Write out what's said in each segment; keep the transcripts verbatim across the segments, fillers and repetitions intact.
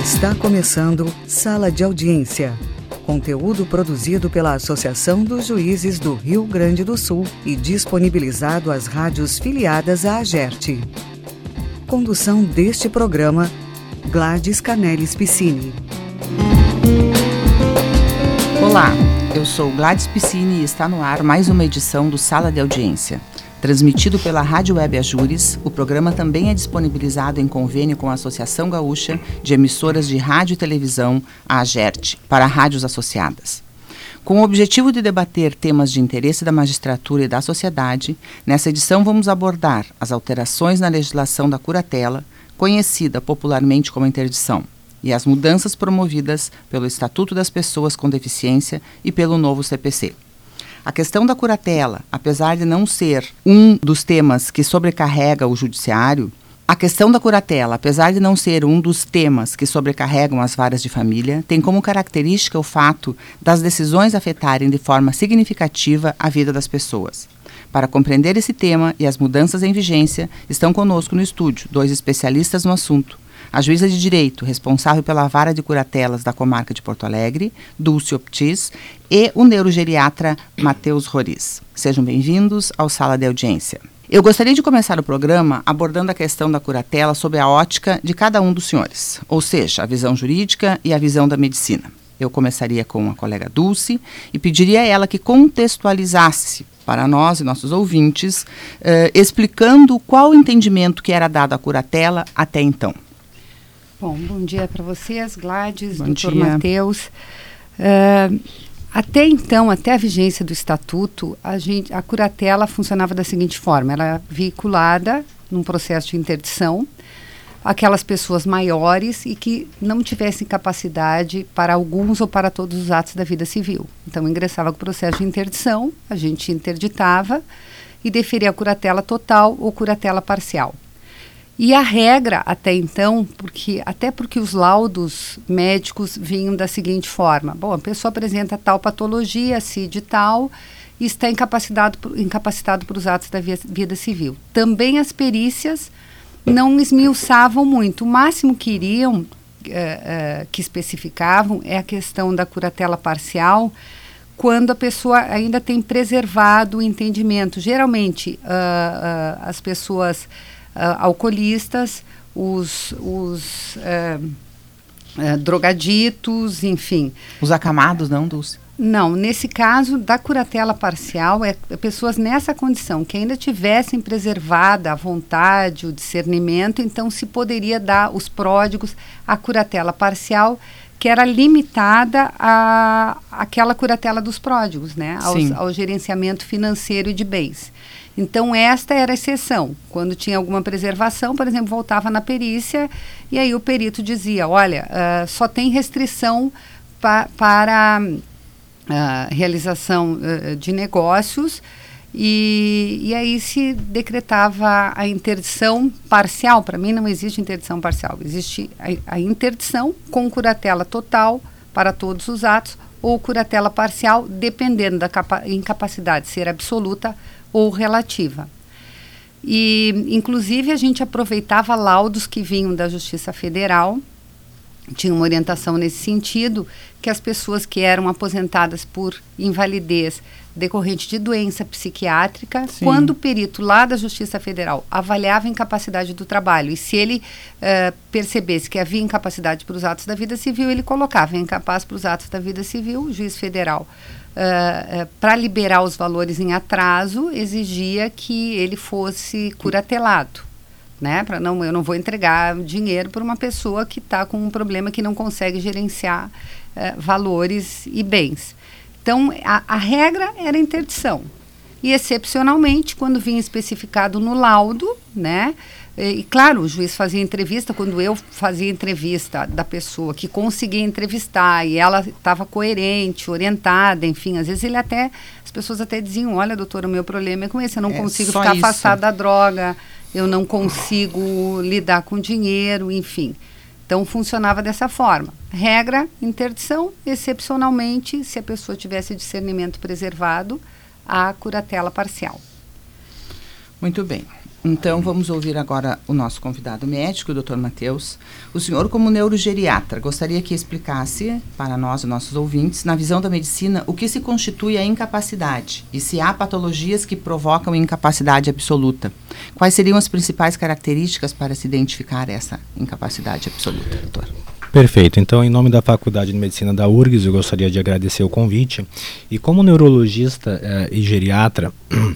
Está começando Sala de Audiência. Conteúdo produzido pela Associação dos Juízes do Rio Grande do Sul e disponibilizado às rádios filiadas à AGERT. Condução deste programa, Gladys Canelis Piscini. Olá, eu sou Gladys Piscini e está no ar mais uma edição do Sala de Audiência. Transmitido pela Rádio Web Ajures, o programa também é disponibilizado em convênio com a Associação Gaúcha de Emissoras de Rádio e Televisão, a AGERT, para rádios associadas. Com o objetivo de debater temas de interesse da magistratura e da sociedade, nessa edição vamos abordar as alterações na legislação da curatela, conhecida popularmente como interdição, e as mudanças promovidas pelo Estatuto das Pessoas com Deficiência e pelo novo C P C. A questão da curatela, apesar de não ser um dos temas que sobrecarrega o judiciário, a questão da curatela, apesar de não ser um dos temas que sobrecarregam as varas de família, tem como característica o fato das decisões afetarem de forma significativa a vida das pessoas. Para compreender esse tema e as mudanças em vigência, estão conosco no estúdio dois especialistas no assunto. A juíza de direito, responsável pela vara de curatelas da comarca de Porto Alegre, Dulce Optis, e o neurogeriatra Matheus Roriz. Sejam bem-vindos ao Sala de Audiência. Eu gostaria de começar o programa abordando a questão da curatela sob a ótica de cada um dos senhores, ou seja, a visão jurídica e a visão da medicina. Eu começaria com a colega Dulce e pediria a ela que contextualizasse para nós e nossos ouvintes, eh, explicando qual o entendimento que era dado à curatela até então. Bom, bom dia para vocês, Gladys, bom doutor dia. Matheus. Uh, até então, até a vigência do Estatuto, a, gente, a curatela funcionava da seguinte forma: ela era veiculada num processo de interdição, aquelas pessoas maiores e que não tivessem capacidade para alguns ou para todos os atos da vida civil. Então, ingressava com o processo de interdição, a gente interditava e deferia a curatela total ou curatela parcial. E a regra até então, porque, até porque os laudos médicos vinham da seguinte forma: bom, a pessoa apresenta tal patologia, C I D tal, e está incapacitado, incapacitado para os atos da via, vida civil. Também as perícias não esmiuçavam muito. O máximo que iriam, uh, uh, que especificavam, é a questão da curatela parcial, quando a pessoa ainda tem preservado o entendimento. Geralmente, uh, uh, as pessoas... Uh, alcoolistas, os, os uh, uh, drogaditos, enfim. Os acamados, não, Dulce? Não, nesse caso da curatela parcial, é pessoas nessa condição, que ainda tivessem preservada a vontade, o discernimento, então se poderia dar os pródigos à curatela parcial, que era limitada à aquela curatela dos pródigos, né? Aos, ao gerenciamento financeiro e de bens. Então, esta era a exceção. Quando tinha alguma preservação, por exemplo, voltava na perícia e aí o perito dizia, olha, uh, só tem restrição pa para a uh, realização uh, de negócios e, e aí se decretava a interdição parcial. Para mim não existe interdição parcial, existe a, a interdição com curatela total para todos os atos ou curatela parcial, dependendo da incapacidade ser absoluta ou relativa. E, inclusive, a gente aproveitava laudos que vinham da Justiça Federal, tinha uma orientação nesse sentido, que as pessoas que eram aposentadas por invalidez decorrente de doença psiquiátrica, Sim. quando o perito lá da Justiça Federal avaliava a incapacidade do trabalho, e se ele uh, percebesse que havia incapacidade para os atos da vida civil, ele colocava incapaz para os atos da vida civil, o juiz federal, Uh, uh, para liberar os valores em atraso, exigia que ele fosse curatelado, né? Para não, eu não vou entregar dinheiro para uma pessoa que está com um problema que não consegue gerenciar uh, valores e bens. Então, a, a regra era interdição. E, excepcionalmente, quando vinha especificado no laudo, né? E, claro, o juiz fazia entrevista, quando eu fazia entrevista da pessoa que conseguia entrevistar e ela estava coerente, orientada, enfim, às vezes ele até, as pessoas até diziam, olha, doutora, o meu problema é com esse, eu não é, consigo ficar isso. afastado da droga, eu não consigo lidar com dinheiro, enfim. Então, funcionava dessa forma. Regra, interdição, excepcionalmente, se a pessoa tivesse discernimento preservado, a curatela parcial. Muito bem. Então, vamos ouvir agora o nosso convidado médico, o doutor Matheus. O senhor, como neurogeriatra, gostaria que explicasse para nós e nossos ouvintes, na visão da medicina, o que se constitui a incapacidade e se há patologias que provocam incapacidade absoluta. Quais seriam as principais características para se identificar essa incapacidade absoluta, doutor? Perfeito. Então, em nome da Faculdade de Medicina da U R G S, eu gostaria de agradecer o convite. E como neurologista eh, e geriatra,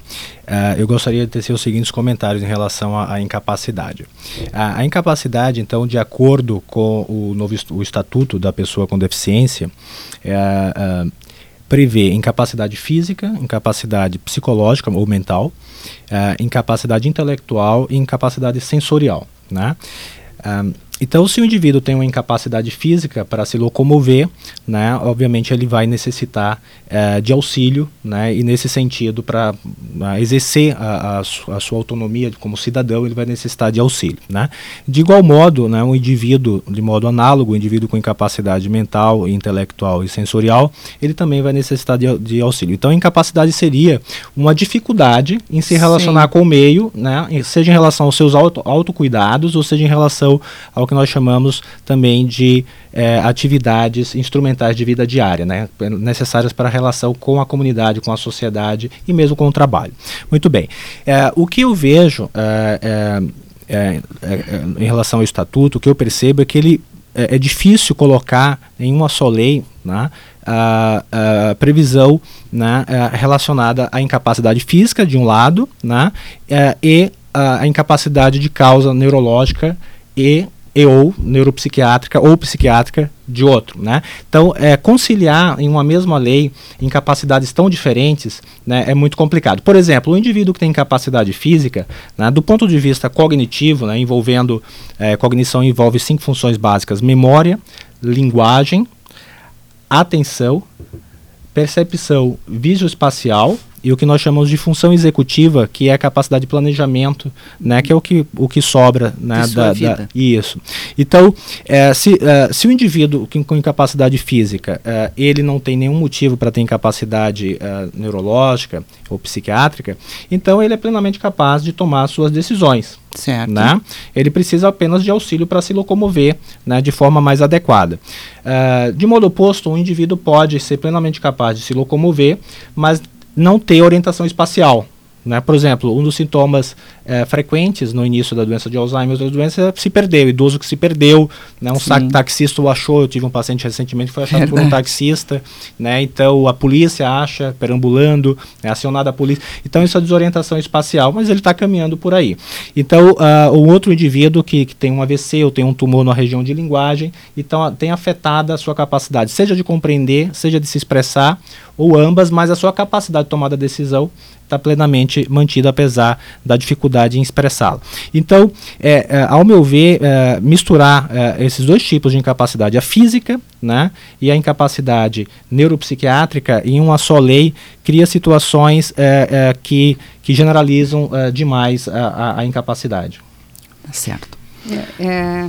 eh, eu gostaria de tecer os seguintes comentários em relação à, à incapacidade. A, a incapacidade, então, de acordo com o novo est- o Estatuto da Pessoa com Deficiência, eh, eh, prevê incapacidade física, incapacidade psicológica ou mental, eh, incapacidade intelectual e incapacidade sensorial, né? Um, então, se o indivíduo tem uma incapacidade física para se locomover, né, obviamente ele vai necessitar uh, de auxílio, né, e nesse sentido, para uh, exercer a, a, su, a sua autonomia como cidadão, ele vai necessitar de auxílio, né. De igual modo, né, um indivíduo, de modo análogo, um indivíduo com incapacidade mental, intelectual e sensorial, ele também vai necessitar de, de auxílio. Então, a incapacidade seria uma dificuldade em se relacionar Sim. com o meio, né, seja em relação aos seus auto, autocuidados, ou seja em relação ao que nós chamamos também de eh, atividades instrumentais de vida diária, né, necessárias para a relação com a comunidade, com a sociedade e mesmo com o trabalho. Muito bem. Eh, o que eu vejo eh, eh, eh, eh, em relação ao Estatuto, o que eu percebo é que ele eh, é difícil colocar em uma só lei, né, a, a previsão, né, a, relacionada à incapacidade física, de um lado, né, eh, e a, a incapacidade de causa neurológica e e ou neuropsiquiátrica ou psiquiátrica de outro, né? Então, é, conciliar em uma mesma lei incapacidades tão diferentes, né, é muito complicado. Por exemplo, o indivíduo que tem incapacidade física, né, do ponto de vista cognitivo, né, envolvendo, é, cognição envolve cinco funções básicas: memória, linguagem, atenção, percepção visoespacial e o que nós chamamos de função executiva, que é a capacidade de planejamento, né, que é o que, o que sobra, né, de sua da, vida. Da, isso. Então, é, se, é, se o indivíduo que, com incapacidade física, é, ele não tem nenhum motivo para ter incapacidade é, neurológica ou psiquiátrica, então ele é plenamente capaz de tomar suas decisões. Certo. Né? Ele precisa apenas de auxílio para se locomover, né, de forma mais adequada. Uh, de modo oposto, um indivíduo pode ser plenamente capaz de se locomover, mas não ter orientação espacial. Né? Por exemplo, um dos sintomas eh, frequentes no início da doença de Alzheimer, da doença, é se perdeu, o idoso que se perdeu, né? Um sac, taxista o achou. Eu tive um paciente recentemente que foi achado Verdade. por um taxista, né? Então a polícia acha, perambulando, é acionada a polícia. Então isso é desorientação espacial, mas ele está caminhando por aí. Então uh, o outro indivíduo que, que tem um A V C ou tem um tumor na região de linguagem, então tem afetada a sua capacidade, seja de compreender, seja de se expressar, ou ambas, mas a sua capacidade de tomada de decisão está plenamente mantida, apesar da dificuldade em expressá-la. Então, é, é, ao meu ver, é, misturar é, esses dois tipos de incapacidade, a física, né, e a incapacidade neuropsiquiátrica em uma só lei, cria situações é, é, que, que generalizam é, demais a, a, a incapacidade. Certo. É, é,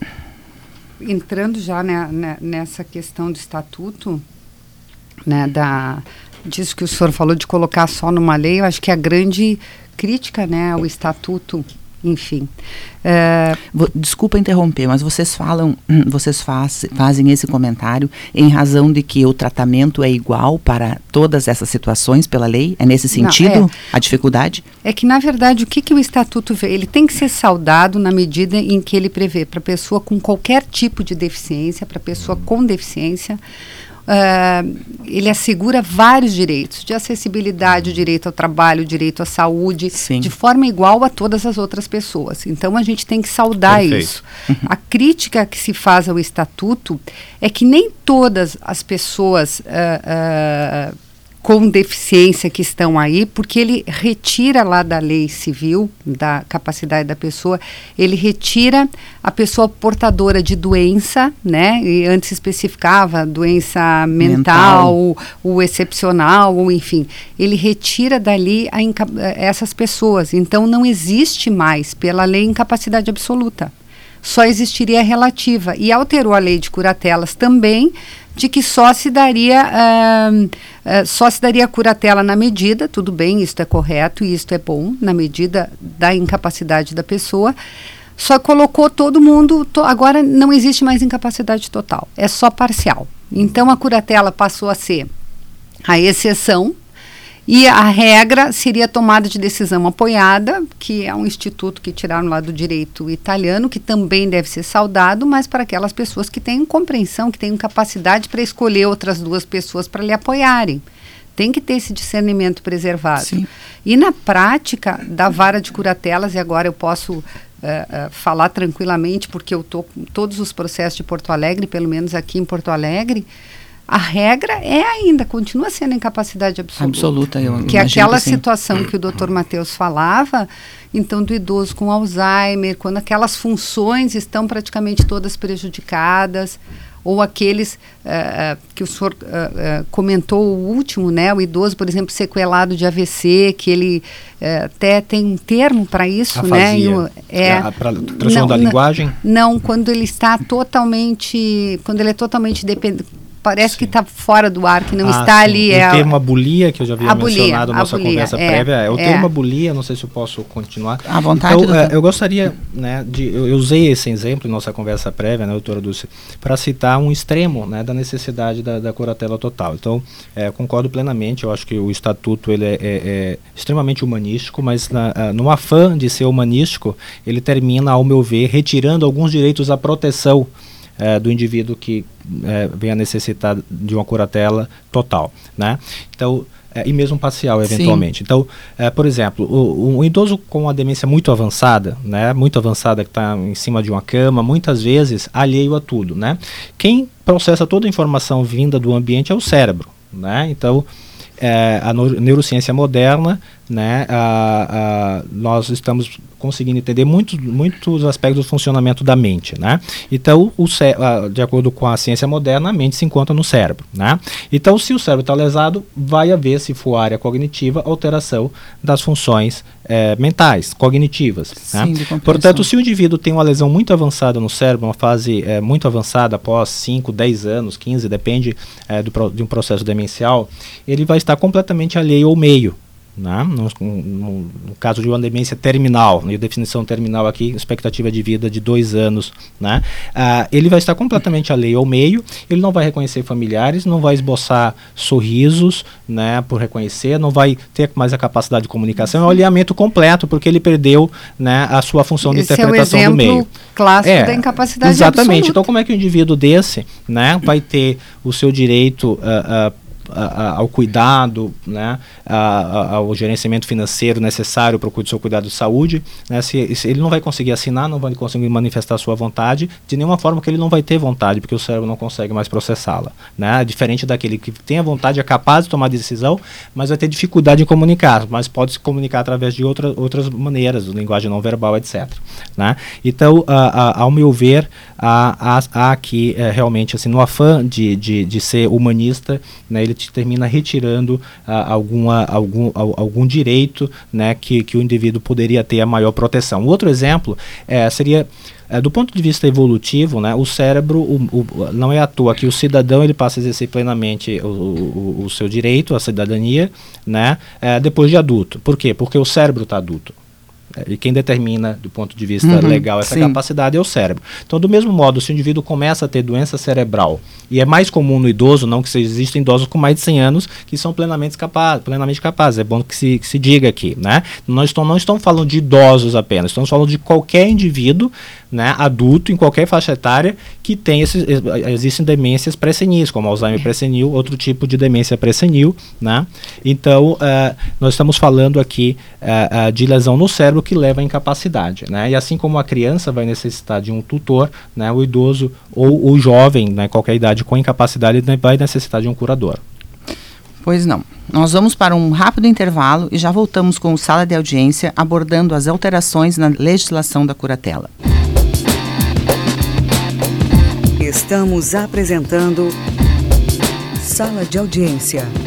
entrando já né, né, nessa questão do estatuto, né, da... disso que o senhor falou de colocar só numa lei, eu acho que a grande crítica, né, ao estatuto, enfim. É... Desculpa interromper, mas vocês falam, vocês faz, fazem esse comentário em razão de que o tratamento é igual para todas essas situações pela lei? É nesse sentido Não, é, a dificuldade? É que, na verdade, o que, que o estatuto vê? Ele tem que ser saudado na medida em que ele prevê para a pessoa com qualquer tipo de deficiência, para a pessoa com deficiência. Uh, ele assegura vários direitos, de acessibilidade, o direito ao trabalho, o direito à saúde, Sim. de forma igual a todas as outras pessoas. Então, a gente tem que saudar Perfeito. isso. Uhum. A crítica que se faz ao estatuto é que nem todas as pessoas uh, uh, com deficiência que estão aí, porque ele retira lá da lei civil, da capacidade da pessoa, ele retira a pessoa portadora de doença, né, e antes especificava doença mental, o, o excepcional, ou enfim, ele retira dali a inca- essas pessoas. Então não existe mais, pela lei, incapacidade absoluta. Só existiria a relativa. E alterou a lei de curatelas também, de que só se daria uh, uh, só se daria curatela na medida, tudo bem, isso é correto e isso é bom, na medida da incapacidade da pessoa, só colocou todo mundo, to, agora não existe mais incapacidade total, é só parcial. Então a curatela passou a ser a exceção, e a regra seria a tomada de decisão apoiada, que é um instituto que tiraram lá do direito italiano, que também deve ser saudado, mas para aquelas pessoas que têm compreensão, que têm capacidade para escolher outras duas pessoas para lhe apoiarem. Tem que ter esse discernimento preservado. Sim. E na prática da vara de curatelas, e agora eu posso uh, uh, falar tranquilamente, porque eu estou com todos os processos de Porto Alegre, pelo menos aqui em Porto Alegre, a regra é ainda, continua sendo incapacidade absoluta. Absoluta, eu Que é aquela que situação que o doutor Matheus falava, então do idoso com Alzheimer, quando aquelas funções estão praticamente todas prejudicadas, ou aqueles uh, que o senhor uh, uh, comentou, o último, né, o idoso, por exemplo, sequelado de A V C, que ele uh, até tem um termo para isso, Afasia. né? E o, é, é para transtorno da linguagem? Não, quando ele está totalmente, quando ele é totalmente dependente, parece Sim. que está fora do ar, que não ah, está sim. ali. O é termo abulia, que eu já havia abulia, mencionado na nossa abulia, conversa é, prévia, é o é. termo abulia, não sei se eu posso continuar. À vontade, então, doutor. Eu gostaria, né, de, eu, eu usei esse exemplo em nossa conversa prévia, né, doutora Dulce, para citar um extremo, né, da necessidade da, da curatela total. Então, é, concordo plenamente, eu acho que o estatuto ele é, é, é extremamente humanístico, mas na, no afã de ser humanístico, ele termina, ao meu ver, retirando alguns direitos à proteção É, do indivíduo que é, venha necessitar de uma curatela total, né? Então, é, e mesmo parcial, eventualmente. Sim. Então, é, por exemplo, o, o idoso com uma demência muito avançada, né? Muito avançada, que está em cima de uma cama, muitas vezes alheio a tudo, né? Quem processa toda a informação vinda do ambiente é o cérebro, né? Então, é, a neurociência moderna, né? A, a, nós estamos conseguindo entender muitos, muitos aspectos do funcionamento da mente, né? Então, o cé- de acordo com a ciência moderna, a mente se encontra no cérebro, né? Então, se o cérebro está lesado, vai haver, se for área cognitiva, alteração das funções é, mentais, cognitivas. Sim, né? Portanto, se o indivíduo tem uma lesão muito avançada no cérebro, uma fase é, muito avançada após cinco, dez anos, quinze, depende é, do, de um processo demencial, ele vai estar completamente alheio ao meio. Né? No, no, no caso de uma demência terminal, e definição terminal aqui, expectativa de vida de dois anos, né? Ah, ele vai estar completamente alheio ao meio, ele não vai reconhecer familiares, não vai esboçar sorrisos, né, por reconhecer, não vai ter mais a capacidade de comunicação, é um alinhamento completo, porque ele perdeu, né, a sua função Esse de interpretação é o do meio. exemplo clássico é, da incapacidade exatamente. absoluta. Então, como é que um indivíduo desse, né, vai ter o seu direito uh, uh, A, a, ao cuidado, né, a, a, ao gerenciamento financeiro necessário para o seu cuidado de saúde, né, se, se ele não vai conseguir assinar, não vai conseguir manifestar a sua vontade, de nenhuma forma, que ele não vai ter vontade, porque o cérebro não consegue mais processá-la, né, diferente daquele que tem a vontade, é capaz de tomar decisão, mas vai ter dificuldade em comunicar, mas pode se comunicar através de outra, outras maneiras, linguagem não verbal, etcétera. Né? Então, a, a, ao meu ver, há, há, há aqui é, realmente, assim, no afã de, de, de ser humanista, né, ele te termina retirando ah, alguma, algum, algum direito, né, que, que o indivíduo poderia ter a maior proteção. Outro exemplo é, seria, é, do ponto de vista evolutivo, né, o cérebro, o, o, não é à toa que o cidadão ele passa a exercer plenamente o, o, o seu direito, a cidadania, né, é, depois de adulto. Por quê? Porque o cérebro está adulto. E quem determina, do ponto de vista uhum, legal, essa sim. capacidade é o cérebro. Então, do mesmo modo, se o indivíduo começa a ter doença cerebral, e é mais comum no idoso, não que existem idosos com mais de cem anos que são plenamente capazes, plenamente capazes. É bom que se, que se diga aqui, né? Nós estamos, não estamos falando de idosos apenas, estamos falando de qualquer indivíduo, né, adulto, em qualquer faixa etária, que tem esses, existem demências pré-senis, como Alzheimer pré-senil, outro tipo de demência pré-senil, né? Então, uh, nós estamos falando aqui uh, uh, de lesão no cérebro que leva à incapacidade, né? E assim como a criança vai necessitar de um tutor, né, o idoso ou o jovem, né, qualquer idade com incapacidade, né, vai necessitar de um curador. Pois não. Nós vamos para um rápido intervalo e já voltamos com o Sala de Audiência, abordando as alterações na legislação da curatela. Estamos apresentando Sala de Audiência.